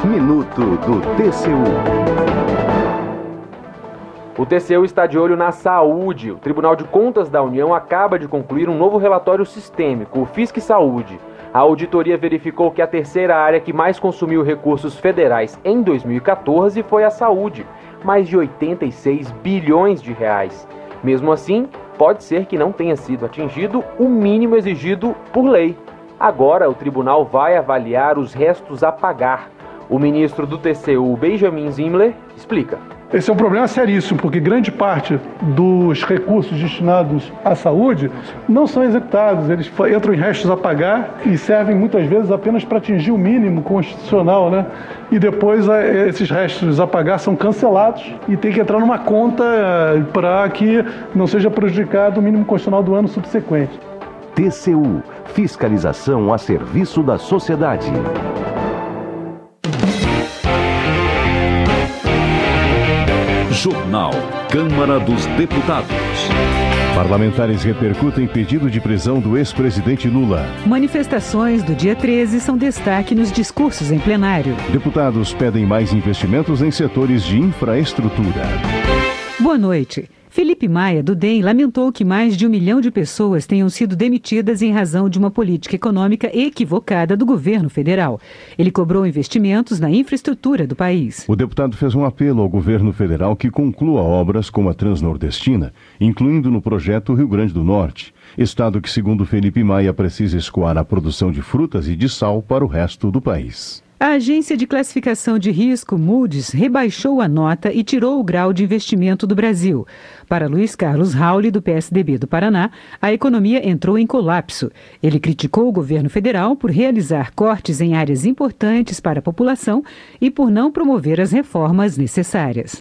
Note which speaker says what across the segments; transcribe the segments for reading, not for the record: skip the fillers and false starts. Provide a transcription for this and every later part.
Speaker 1: Minuto do TCU.
Speaker 2: O TCU está de olho na saúde. O Tribunal de Contas da União acaba de concluir um novo relatório sistêmico, o Fisc Saúde. A auditoria verificou que a terceira área que mais consumiu recursos federais em 2014 foi a saúde, mais de 86 bilhões de reais. Mesmo assim, pode ser que não tenha sido atingido o mínimo exigido por lei. Agora, o tribunal vai avaliar os restos a pagar. O ministro do TCU, Benjamin Zimler, explica.
Speaker 3: Esse é um problema seríssimo, porque grande parte dos recursos destinados à saúde não são executados. Eles entram em restos a pagar e servem muitas vezes apenas para atingir o mínimo constitucional, né? E depois esses restos a pagar são cancelados e tem que entrar numa conta para que não seja prejudicado o mínimo constitucional do ano subsequente.
Speaker 1: TCU, fiscalização a serviço da sociedade.
Speaker 4: Jornal Câmara dos Deputados.
Speaker 5: Parlamentares repercutem pedido de prisão do ex-presidente Lula.
Speaker 6: Manifestações do dia 13 são destaque nos discursos em plenário.
Speaker 5: Deputados pedem mais investimentos em setores de infraestrutura.
Speaker 6: Boa noite. Felipe Maia, do DEM, lamentou que mais de 1 milhão de pessoas tenham sido demitidas em razão de uma política econômica equivocada do governo federal. Ele cobrou investimentos na infraestrutura do país.
Speaker 5: O deputado fez um apelo ao governo federal que conclua obras como a Transnordestina, incluindo no projeto Rio Grande do Norte, estado que, segundo Felipe Maia, precisa escoar a produção de frutas e de sal para o resto do país.
Speaker 6: A agência de classificação de risco Moody's rebaixou a nota e tirou o grau de investimento do Brasil. Para Luiz Carlos Rauli, do PSDB do Paraná, a economia entrou em colapso. Ele criticou o governo federal por realizar cortes em áreas importantes para a população e por não promover as reformas necessárias.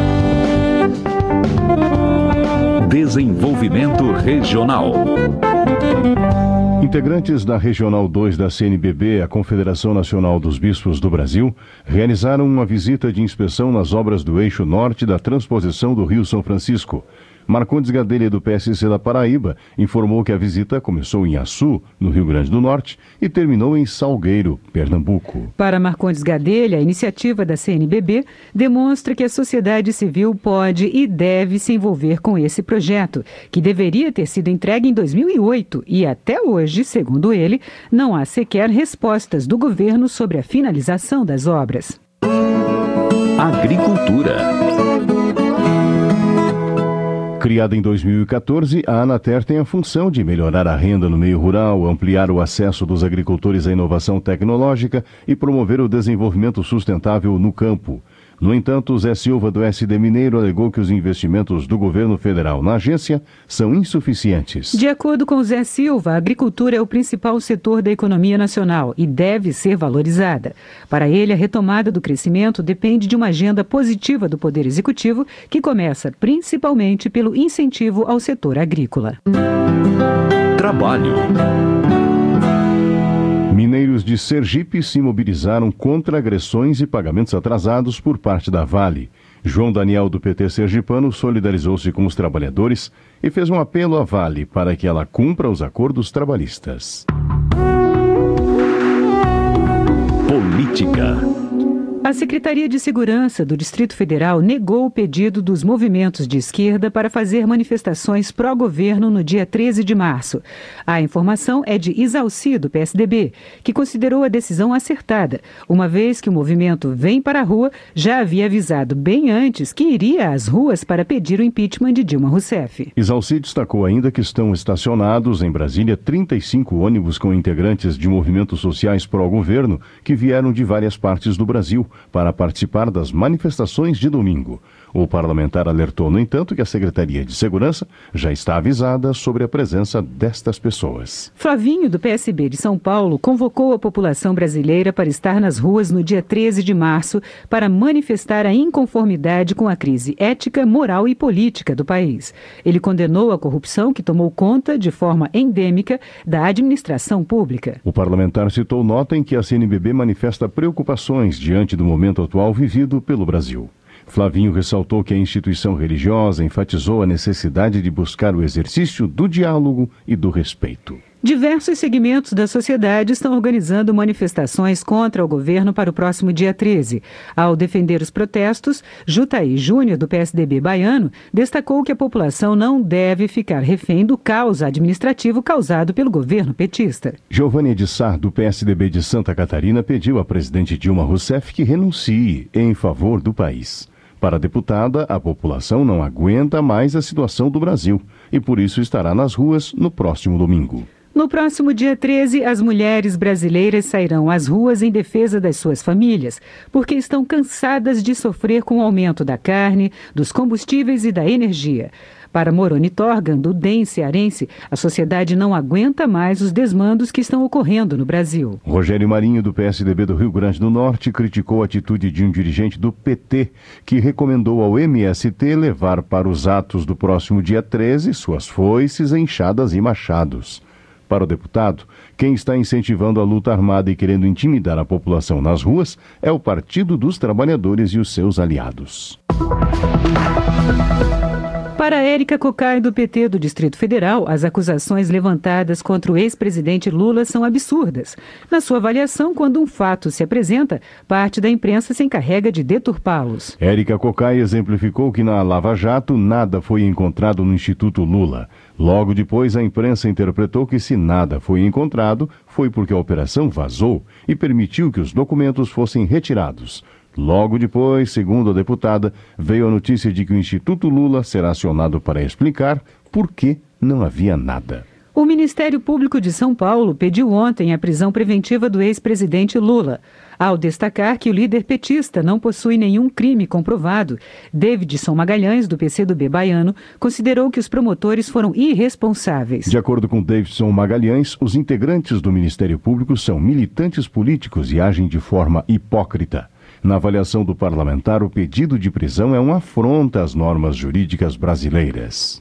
Speaker 4: Desenvolvimento Regional.
Speaker 5: Integrantes da Regional 2 da CNBB, a Confederação Nacional dos Bispos do Brasil, realizaram uma visita de inspeção nas obras do eixo norte da transposição do Rio São Francisco. Marcondes Gadelha, do PSC da Paraíba, informou que a visita começou em Açu, no Rio Grande do Norte, e terminou em Salgueiro, Pernambuco.
Speaker 6: Para Marcondes Gadelha, a iniciativa da CNBB demonstra que a sociedade civil pode e deve se envolver com esse projeto, que deveria ter sido entregue em 2008 e até hoje, segundo ele, não há sequer respostas do governo sobre a finalização das obras.
Speaker 4: Agricultura.
Speaker 5: Criada em 2014, a Anater tem a função de melhorar a renda no meio rural, ampliar o acesso dos agricultores à inovação tecnológica e promover o desenvolvimento sustentável no campo. No entanto, Zé Silva, do SD Mineiro, alegou que os investimentos do governo federal na agência são insuficientes.
Speaker 6: De acordo com Zé Silva, a agricultura é o principal setor da economia nacional e deve ser valorizada. Para ele, a retomada do crescimento depende de uma agenda positiva do Poder Executivo, que começa principalmente pelo incentivo ao setor agrícola.
Speaker 4: Trabalho.
Speaker 5: Mineiros de Sergipe se mobilizaram contra agressões e pagamentos atrasados por parte da Vale. João Daniel, do PT sergipano, solidarizou-se com os trabalhadores e fez um apelo à Vale para que ela cumpra os acordos trabalhistas.
Speaker 4: Política.
Speaker 6: A Secretaria de Segurança do Distrito Federal negou o pedido dos movimentos de esquerda para fazer manifestações pró-governo no dia 13 de março. A informação é de Isalci, do PSDB, que considerou a decisão acertada, uma vez que o movimento Vem para a Rua já havia avisado bem antes que iria às ruas para pedir o impeachment de Dilma Rousseff.
Speaker 5: Isalci destacou ainda que estão estacionados em Brasília 35 ônibus com integrantes de movimentos sociais pró-governo que vieram de várias partes do Brasil para participar das manifestações de domingo. O parlamentar alertou, no entanto, que a Secretaria de Segurança já está avisada sobre a presença destas pessoas.
Speaker 6: Flavinho, do PSB de São Paulo, convocou a população brasileira para estar nas ruas no dia 13 de março para manifestar a inconformidade com a crise ética, moral e política do país. Ele condenou a corrupção que tomou conta, de forma endêmica, da administração pública.
Speaker 5: O parlamentar citou nota em que a CNBB manifesta preocupações diante do momento atual vivido pelo Brasil. Flavinho ressaltou que a instituição religiosa enfatizou a necessidade de buscar o exercício do diálogo e do respeito.
Speaker 6: Diversos segmentos da sociedade estão organizando manifestações contra o governo para o próximo dia 13. Ao defender os protestos, Jutaí Júnior, do PSDB baiano, destacou que a população não deve ficar refém do caos administrativo causado pelo governo petista.
Speaker 5: Giovanni de Sá, do PSDB de Santa Catarina, pediu à presidente Dilma Rousseff que renuncie em favor do país. Para a deputada, a população não aguenta mais a situação do Brasil e por isso estará nas ruas no próximo domingo.
Speaker 6: No próximo dia 13, as mulheres brasileiras sairão às ruas em defesa das suas famílias, porque estão cansadas de sofrer com o aumento da carne, dos combustíveis e da energia. Para Moroni Torgan, do DEM cearense, a sociedade não aguenta mais os desmandos que estão ocorrendo no Brasil.
Speaker 5: Rogério Marinho, do PSDB do Rio Grande do Norte, criticou a atitude de um dirigente do PT, que recomendou ao MST levar para os atos do próximo dia 13 suas foices, enxadas e machados. Para o deputado, quem está incentivando a luta armada e querendo intimidar a população nas ruas é o Partido dos Trabalhadores e os seus aliados.
Speaker 6: Para Érica Cocai, do PT do Distrito Federal, as acusações levantadas contra o ex-presidente Lula são absurdas. Na sua avaliação, quando um fato se apresenta, parte da imprensa se encarrega de deturpá-los.
Speaker 5: Érica Cocai exemplificou que na Lava Jato nada foi encontrado no Instituto Lula. Logo depois, a imprensa interpretou que se nada foi encontrado, foi porque a operação vazou e permitiu que os documentos fossem retirados. Logo depois, segundo a deputada, veio a notícia de que o Instituto Lula será acionado para explicar por que não havia nada.
Speaker 6: O Ministério Público de São Paulo pediu ontem a prisão preventiva do ex-presidente Lula. Ao destacar que o líder petista não possui nenhum crime comprovado, Davidson Magalhães, do PCdoB baiano, considerou que os promotores foram irresponsáveis.
Speaker 5: De acordo com Davidson Magalhães, os integrantes do Ministério Público são militantes políticos e agem de forma hipócrita. Na avaliação do parlamentar, o pedido de prisão é uma afronta às normas jurídicas brasileiras.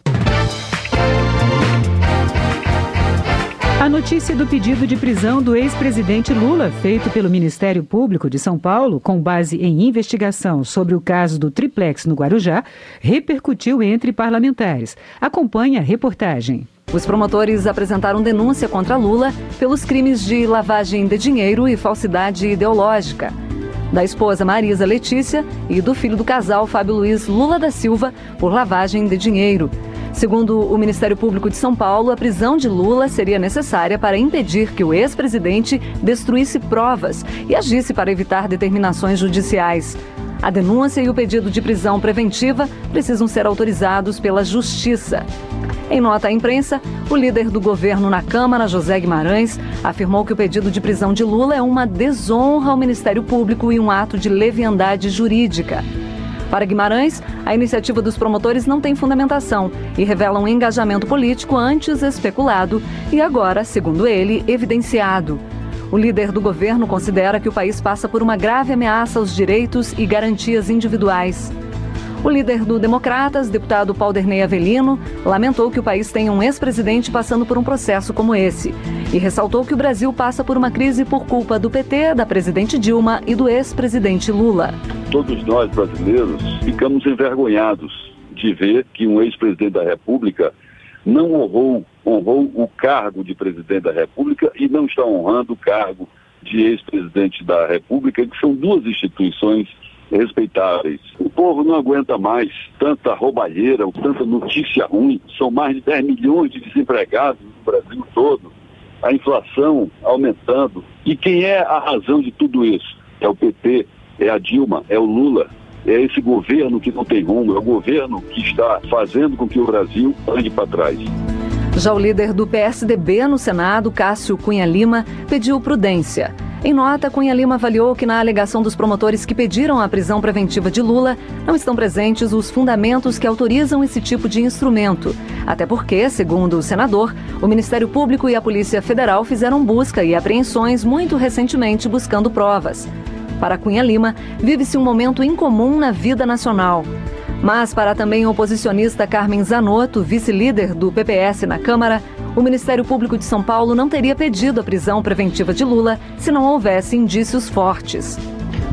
Speaker 6: A notícia do pedido de prisão do ex-presidente Lula, feito pelo Ministério Público de São Paulo, com base em investigação sobre o caso do triplex no Guarujá, repercutiu entre parlamentares. Acompanhe a reportagem.
Speaker 7: Os promotores apresentaram denúncia contra Lula pelos crimes de lavagem de dinheiro e falsidade ideológica da esposa Marisa Letícia e do filho do casal Fábio Luiz Lula da Silva por lavagem de dinheiro. Segundo o Ministério Público de São Paulo, a prisão de Lula seria necessária para impedir que o ex-presidente destruísse provas e agisse para evitar determinações judiciais. A denúncia e o pedido de prisão preventiva precisam ser autorizados pela Justiça. Em nota à imprensa, o líder do governo na Câmara, José Guimarães, afirmou que o pedido de prisão de Lula é uma desonra ao Ministério Público e um ato de leviandade jurídica. Para Guimarães, a iniciativa dos promotores não tem fundamentação e revela um engajamento político antes especulado e agora, segundo ele, evidenciado. O líder do governo considera que o país passa por uma grave ameaça aos direitos e garantias individuais. O líder do Democratas, deputado Paulderney Avelino, lamentou que o país tenha um ex-presidente passando por um processo como esse e ressaltou que o Brasil passa por uma crise por culpa do PT, da presidente Dilma e do ex-presidente Lula.
Speaker 8: Todos nós brasileiros ficamos envergonhados de ver que um ex-presidente da República não honrou o cargo de presidente da República e não está honrando o cargo de ex-presidente da República, que são duas instituições respeitáveis. O povo não aguenta mais tanta roubalheira, tanta notícia ruim. São mais de 10 milhões de desempregados no Brasil todo. A inflação aumentando. E quem é a razão de tudo isso? É o PT, é a Dilma, é o Lula. É esse governo que não tem rumo, é o governo que está fazendo com que o Brasil ande para trás.
Speaker 7: Já o líder do PSDB no Senado, Cássio Cunha Lima, pediu prudência. Em nota, Cunha Lima avaliou que na alegação dos promotores que pediram a prisão preventiva de Lula, não estão presentes os fundamentos que autorizam esse tipo de instrumento. Até porque, segundo o senador, o Ministério Público e a Polícia Federal fizeram busca e apreensões muito recentemente buscando provas. Para Cunha Lima, vive-se um momento incomum na vida nacional. Mas para também o oposicionista Carmen Zanotto, vice-líder do PPS na Câmara, o Ministério Público de São Paulo não teria pedido a prisão preventiva de Lula se não houvesse indícios fortes.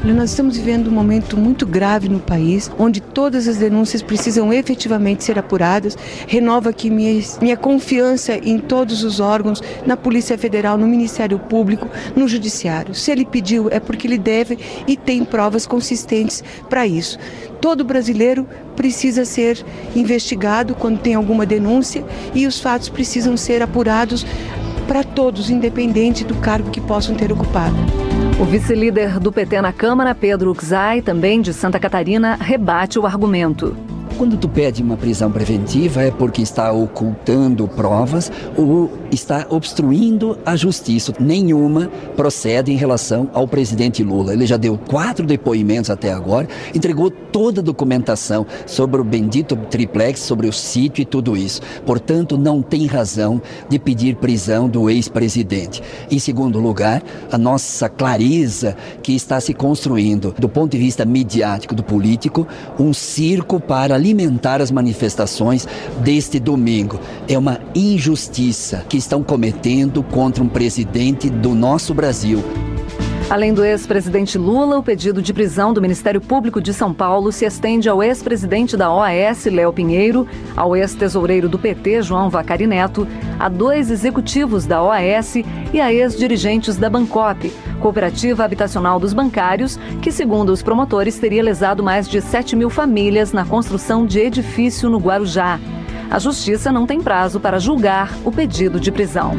Speaker 9: Nós estamos vivendo um momento muito grave no país, onde todas as denúncias precisam efetivamente ser apuradas. Renovo aqui minha confiança em todos os órgãos, na Polícia Federal, no Ministério Público, no Judiciário. Se ele pediu, é porque ele deve e tem provas consistentes para isso. Todo brasileiro precisa ser investigado quando tem alguma denúncia e os fatos precisam ser apurados para todos, independente do cargo que possam ter ocupado.
Speaker 7: O vice-líder do PT na Câmara, Pedro Uczai, também de Santa Catarina, rebate o argumento.
Speaker 10: Quando tu pede uma prisão preventiva é porque está ocultando provas ou está obstruindo a justiça. Nenhuma procede em relação ao presidente Lula. Ele já deu 4 depoimentos até agora, entregou toda a documentação sobre o bendito triplex, sobre o sítio e tudo isso. Portanto, não tem razão de pedir prisão do ex-presidente. Em segundo lugar, a nossa clareza que está se construindo, do ponto de vista midiático do político, um circo para alimentar as manifestações deste domingo. É uma injustiça que estão cometendo contra um presidente do nosso Brasil.
Speaker 7: Além do ex-presidente Lula, o pedido de prisão do Ministério Público de São Paulo se estende ao ex-presidente da OAS, Léo Pinheiro, ao ex-tesoureiro do PT, João Vacari Neto, a 2 executivos da OAS e a ex-dirigentes da Bancop, Cooperativa Habitacional dos Bancários, que, segundo os promotores, teria lesado mais de 7 mil famílias na construção de edifício no Guarujá. A Justiça não tem prazo para julgar o pedido de prisão.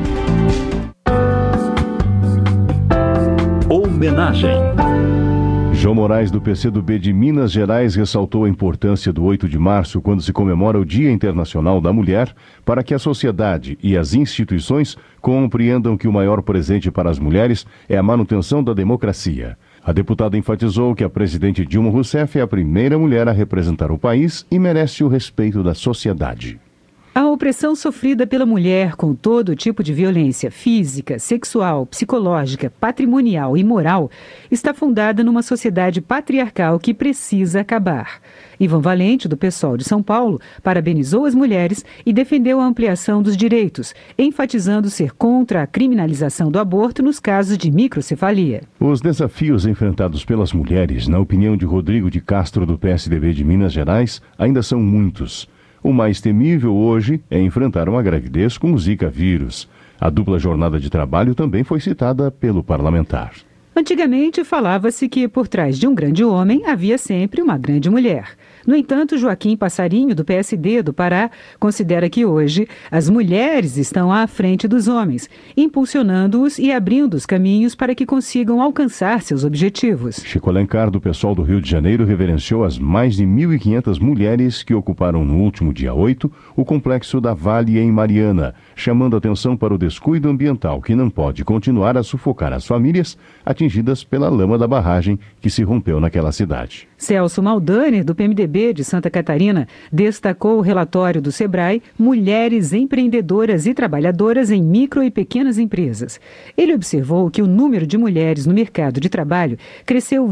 Speaker 4: Homenagem.
Speaker 5: João Moraes, do PCdoB de Minas Gerais, ressaltou a importância do 8 de março, quando se comemora o Dia Internacional da Mulher, para que a sociedade e as instituições compreendam que o maior presente para as mulheres é a manutenção da democracia. A deputada enfatizou que a presidente Dilma Rousseff é a primeira mulher a representar o país e merece o respeito da sociedade.
Speaker 6: A opressão sofrida pela mulher com todo tipo de violência física, sexual, psicológica, patrimonial e moral está fundada numa sociedade patriarcal que precisa acabar. Ivan Valente, do PSOL de São Paulo, parabenizou as mulheres e defendeu a ampliação dos direitos, enfatizando ser contra a criminalização do aborto nos casos de microcefalia.
Speaker 5: Os desafios enfrentados pelas mulheres, na opinião de Rodrigo de Castro, do PSDB de Minas Gerais, ainda são muitos. O mais temível hoje é enfrentar uma gravidez com o Zika vírus. A dupla jornada de trabalho também foi citada pelo parlamentar.
Speaker 6: Antigamente falava-se que por trás de um grande homem havia sempre uma grande mulher. No entanto, Joaquim Passarinho, do PSD do Pará, considera que hoje as mulheres estão à frente dos homens, impulsionando-os e abrindo os caminhos para que consigam alcançar seus objetivos.
Speaker 5: Chico Alencar, do PSOL do Rio de Janeiro, reverenciou as mais de 1.500 mulheres que ocuparam no último dia 8 o complexo da Vale em Mariana, chamando atenção para o descuido ambiental que não pode continuar a sufocar as famílias atingidas pela lama da barragem que se rompeu naquela cidade.
Speaker 6: Celso Maldaner, do PMDB de Santa Catarina, destacou o relatório do Sebrae Mulheres Empreendedoras e Trabalhadoras em Micro e Pequenas Empresas. Ele observou que o número de mulheres no mercado de trabalho cresceu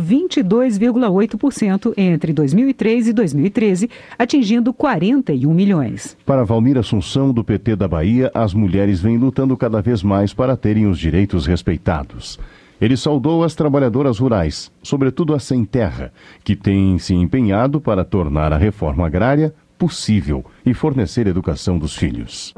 Speaker 6: 22,8% entre 2003 e 2013, atingindo 41 milhões.
Speaker 5: Para Valmir Assunção, do PT da Bahia, as mulheres vêm lutando cada vez mais para terem os direitos respeitados. Ele saudou as trabalhadoras rurais, sobretudo as sem terra, que têm se empenhado para tornar a reforma agrária possível e fornecer educação dos filhos.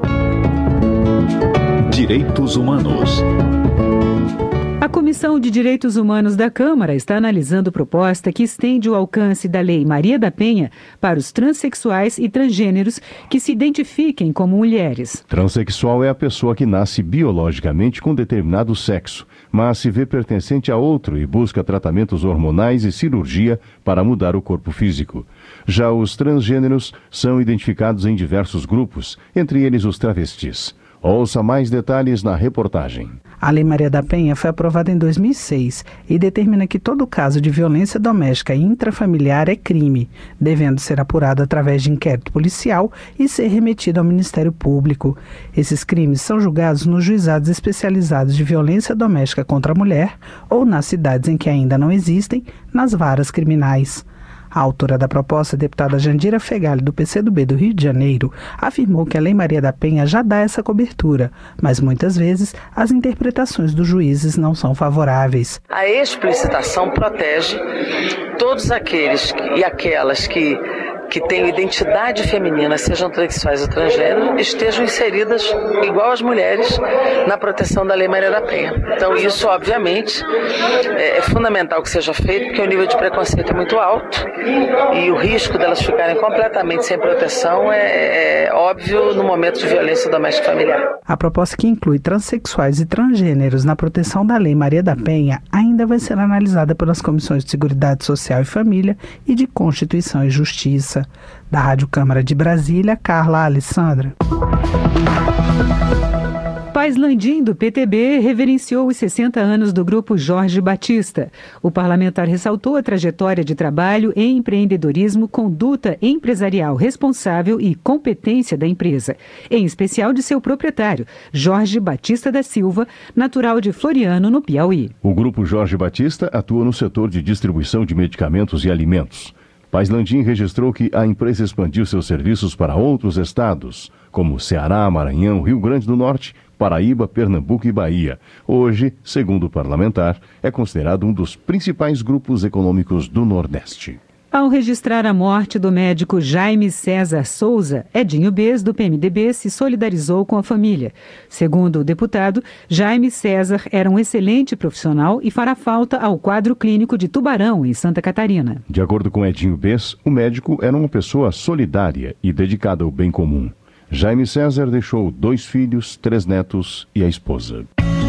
Speaker 4: Direitos Humanos.
Speaker 6: A Comissão de Direitos Humanos da Câmara está analisando proposta que estende o alcance da Lei Maria da Penha para os transexuais e transgêneros que se identifiquem como mulheres.
Speaker 5: Transsexual é a pessoa que nasce biologicamente com determinado sexo, mas se vê pertencente a outro e busca tratamentos hormonais e cirurgia para mudar o corpo físico. Já os transgêneros são identificados em diversos grupos, entre eles os travestis. Ouça mais detalhes na reportagem.
Speaker 11: A Lei Maria da Penha foi aprovada em 2006 e determina que todo caso de violência doméstica e intrafamiliar é crime, devendo ser apurado através de inquérito policial e ser remetido ao Ministério Público. Esses crimes são julgados nos juizados especializados de violência doméstica contra a mulher ou nas cidades em que ainda não existem, nas varas criminais. A autora da proposta, a deputada Jandira Fegali, do PCdoB do Rio de Janeiro, afirmou que a Lei Maria da Penha já dá essa cobertura, mas muitas vezes as interpretações dos juízes não são favoráveis.
Speaker 12: A explicitação protege todos aqueles e aquelas que tenham identidade feminina, sejam transexuais ou transgênero, estejam inseridas, igual as mulheres, na proteção da Lei Maria da Penha. Então isso, obviamente, é fundamental que seja feito, porque o nível de preconceito é muito alto e o risco delas ficarem completamente sem proteção é óbvio no momento de violência doméstica familiar.
Speaker 11: A proposta, que inclui transexuais e transgêneros na proteção da Lei Maria da Penha, ainda vai ser analisada pelas comissões de Seguridade Social e Família e de Constituição e Justiça. Da Rádio Câmara de Brasília, Carla Alessandra.
Speaker 6: Paz Landim, do PTB, reverenciou os 60 anos do Grupo Jorge Batista. O parlamentar ressaltou a trajetória de trabalho em empreendedorismo, conduta empresarial responsável e competência da empresa, em especial de seu proprietário, Jorge Batista da Silva, natural de Floriano, no Piauí.
Speaker 5: O Grupo Jorge Batista atua no setor de distribuição de medicamentos e alimentos. Paz Landim registrou que a empresa expandiu seus serviços para outros estados, como Ceará, Maranhão, Rio Grande do Norte, Paraíba, Pernambuco e Bahia. Hoje, segundo o parlamentar, é considerado um dos principais grupos econômicos do Nordeste.
Speaker 6: Ao registrar a morte do médico Jaime César Souza, Edinho Bez, do PMDB, se solidarizou com a família. Segundo o deputado, Jaime César era um excelente profissional e fará falta ao quadro clínico de Tubarão, em Santa Catarina.
Speaker 5: De acordo com Edinho Bez, o médico era uma pessoa solidária e dedicada ao bem comum. Jaime César deixou 2 filhos, 3 netos e a esposa.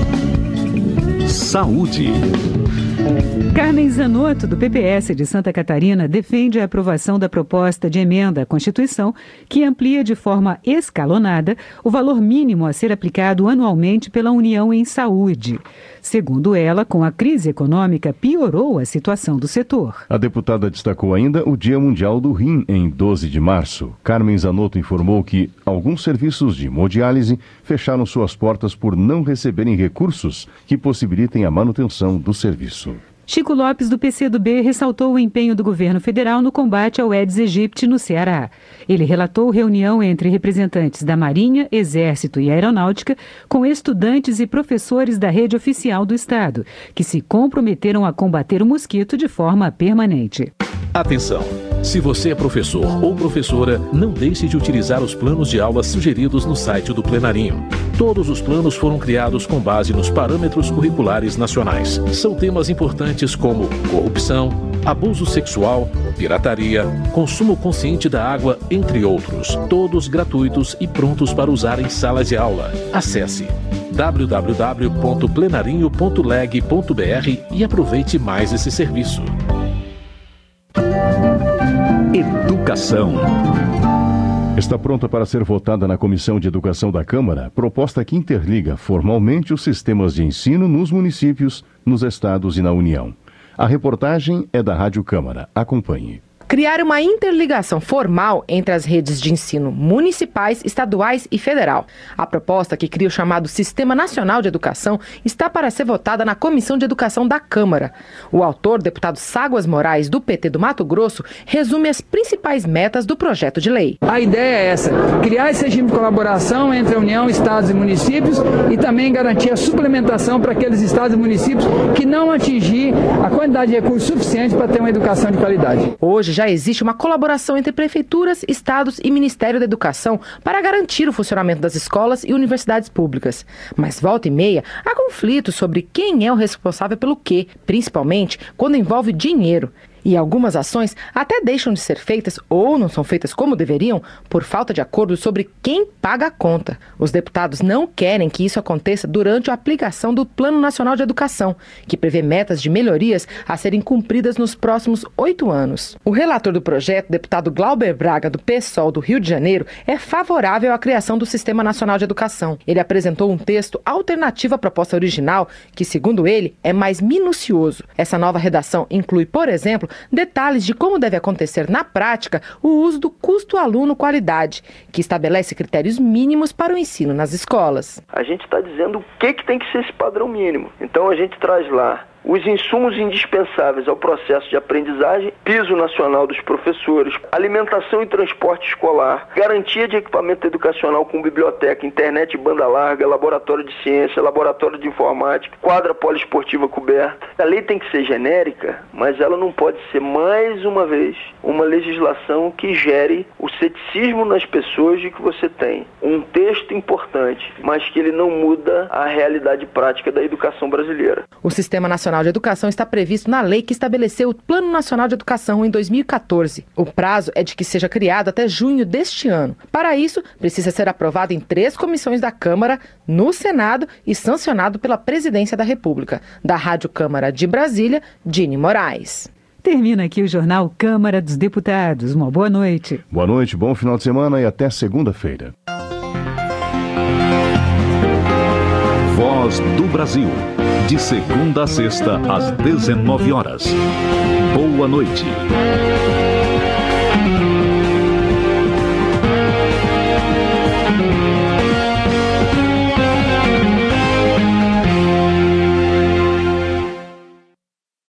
Speaker 4: Saúde.
Speaker 6: Carmen Zanotto, do PPS de Santa Catarina, defende a aprovação da proposta de emenda à Constituição que amplia de forma escalonada o valor mínimo a ser aplicado anualmente pela União em saúde. Segundo ela, com a crise econômica, piorou a situação do setor.
Speaker 5: A deputada destacou ainda o Dia Mundial do Rim, em 12 de março. Carmen Zanotto informou que alguns serviços de hemodiálise fecharam suas portas por não receberem recursos que possibilitem a manutenção do serviço.
Speaker 6: Chico Lopes, do PCdoB, ressaltou o empenho do governo federal no combate ao Aedes aegypti no Ceará. Ele relatou reunião entre representantes da Marinha, Exército e Aeronáutica com estudantes e professores da rede oficial do Estado, que se comprometeram a combater o mosquito de forma permanente.
Speaker 13: Atenção! Se você é professor ou professora, não deixe de utilizar os planos de aulas sugeridos no site do Plenarinho. Todos os planos foram criados com base nos parâmetros curriculares nacionais. São temas importantes como corrupção, abuso sexual, pirataria, consumo consciente da água, entre outros. Todos gratuitos e prontos para usar em salas de aula. Acesse www.plenarinho.leg.br e aproveite mais esse serviço.
Speaker 4: Educação.
Speaker 5: Está pronta para ser votada na Comissão de Educação da Câmara proposta que interliga formalmente os sistemas de ensino nos municípios, nos estados e na União. A reportagem é da Rádio Câmara. Acompanhe.
Speaker 14: Criar uma interligação formal entre as redes de ensino municipais, estaduais e federal. A proposta, que cria o chamado Sistema Nacional de Educação, está para ser votada na Comissão de Educação da Câmara. O autor, deputado Ságuas Moraes, do PT do Mato Grosso, resume as principais metas do projeto de lei.
Speaker 15: A ideia é essa: criar esse regime de colaboração entre a União, estados e municípios e também garantir a suplementação para aqueles estados e municípios que não atingir a quantidade de recursos suficientes para ter uma educação de qualidade.
Speaker 14: Hoje já existe uma colaboração entre prefeituras, estados e Ministério da Educação para garantir o funcionamento das escolas e universidades públicas. Mas volta e meia, há conflitos sobre quem é o responsável pelo quê, principalmente quando envolve dinheiro. E algumas ações até deixam de ser feitas ou não são feitas como deveriam por falta de acordo sobre quem paga a conta. Os deputados não querem que isso aconteça durante a aplicação do Plano Nacional de Educação, que prevê metas de melhorias a serem cumpridas nos próximos 8 anos. O relator do projeto, deputado Glauber Braga, do PSOL do Rio de Janeiro, é favorável à criação do Sistema Nacional de Educação. Ele apresentou um texto alternativo à proposta original, que, segundo ele, é mais minucioso. Essa nova redação inclui, por exemplo, detalhes de como deve acontecer na prática o uso do custo aluno-qualidade, que estabelece critérios mínimos para o ensino nas escolas.
Speaker 16: A gente está dizendo o que tem que ser esse padrão mínimo. Então a gente traz lá os insumos indispensáveis ao processo de aprendizagem, piso nacional dos professores, alimentação e transporte escolar, garantia de equipamento educacional com biblioteca, internet e banda larga, laboratório de ciência, laboratório de informática, quadra poliesportiva coberta. A lei tem que ser genérica, mas ela não pode ser, mais uma vez, uma legislação que gere o ceticismo nas pessoas de que você tem um texto importante, mas que ele não muda a realidade prática da educação brasileira.
Speaker 14: O Sistema Nacional de Educação está previsto na lei que estabeleceu o Plano Nacional de Educação em 2014. O prazo é de que seja criado até junho deste ano. Para isso, precisa ser aprovado em 3 comissões da Câmara, no Senado e sancionado pela Presidência da República. Da Rádio Câmara de Brasília, Dini Moraes.
Speaker 6: Termina aqui o Jornal Câmara dos Deputados. Uma boa noite.
Speaker 5: Boa noite, bom final de semana e até segunda-feira.
Speaker 4: Voz do Brasil. De segunda a sexta, às 19 horas. Boa noite.